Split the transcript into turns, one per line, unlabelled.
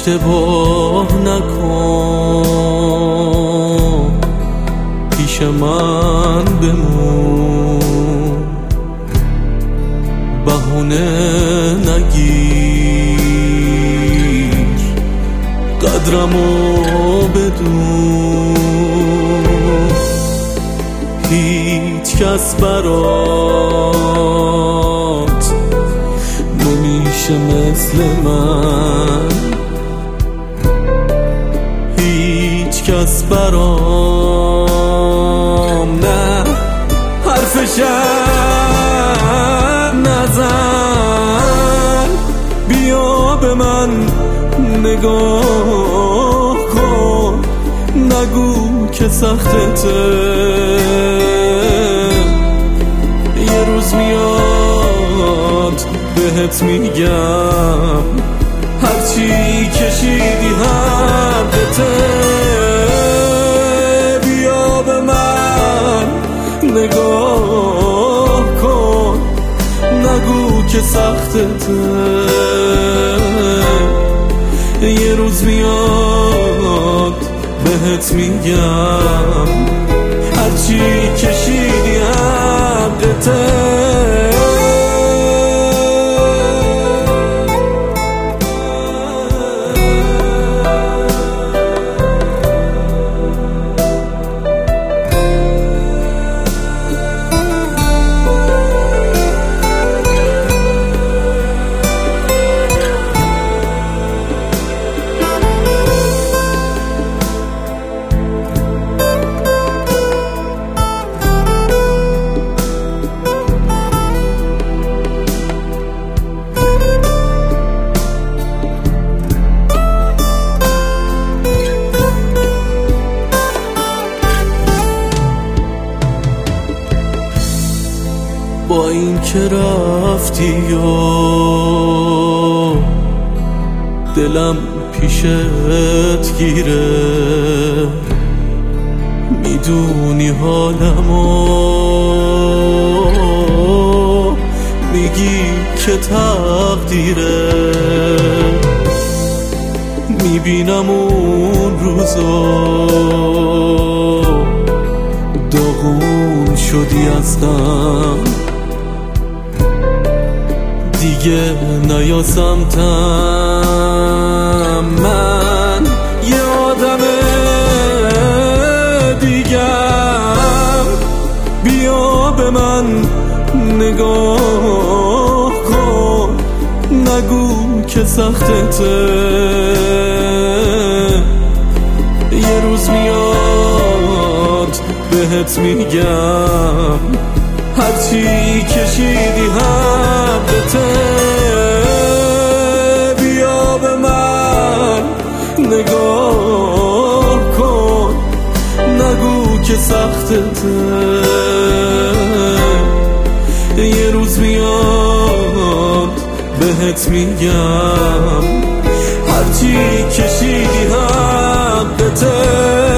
اشتباه نکن، پیش من بمون، بهونه نگیر، قدرمو بدون. هیچ کس برات نمیشه مثل من، هیچ کس برام نه حرفشم نزن. بیا به من نگاه کن، نگو که سختته، یه روز میاد بهت میگم هرچی کشیدی حقته. بیا به من نگاه کن، نگو که سختته، یه روز میاد بهت میگم هرچی کشیدی حقته. با این که رفتی و دلم پیشت گیره، میدونی حالمو، میگی که تقدیره. میبینم اون روزا داغون شدی از غم، دیگه نیا سمتم. من یه آدم دیگم، بیا به من نگاه کن، نگو که سختته، یه روز میاد بهت میگم هرچی کشیدی حقته. بیا به من نگاه کن، نگو که سختته، یه روز میاد بهت میگم هرچی کشیدی حقته.